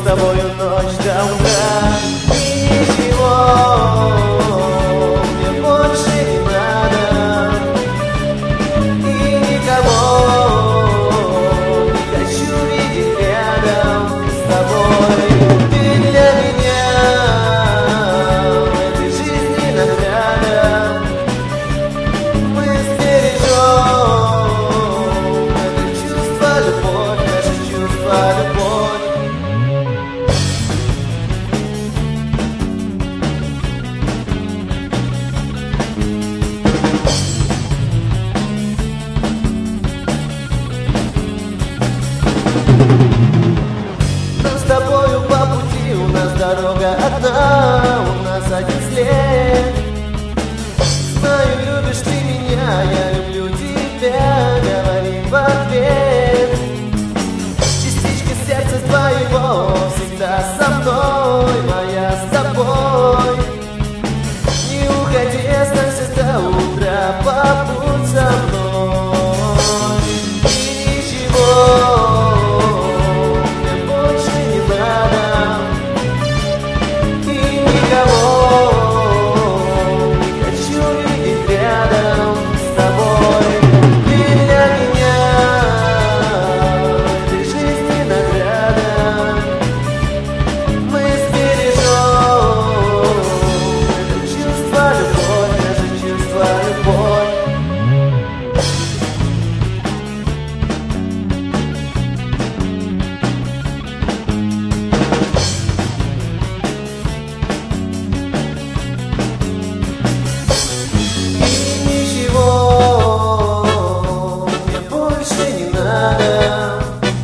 тобою ночь до утра. И ничего мне больше не надо, и никого не хочу видеть рядом с тобой. Ты для меня в этой жизни награда. Мы сбережем это чувство, любовь, наше чувство, любовь. Нам с тобою по пути, у нас дорога одна, у нас один след. Знаю, любишь ты меня, я люблю тебя, говори в ответ. Частичка сердца твоего всегда со мной, моя с тобой. Не уходи, останься до утра, побудь со мной. И ничего мне больше не надо, и никого не хочу видеть рядом с тобой. Ты для меня в этой жизни награда. Мы сбережем это чувство, любовь, наше чувство, любовь. И ничего мне больше не надо,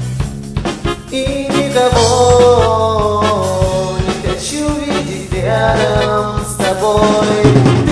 и никого не хочу видеть рядом с тобой.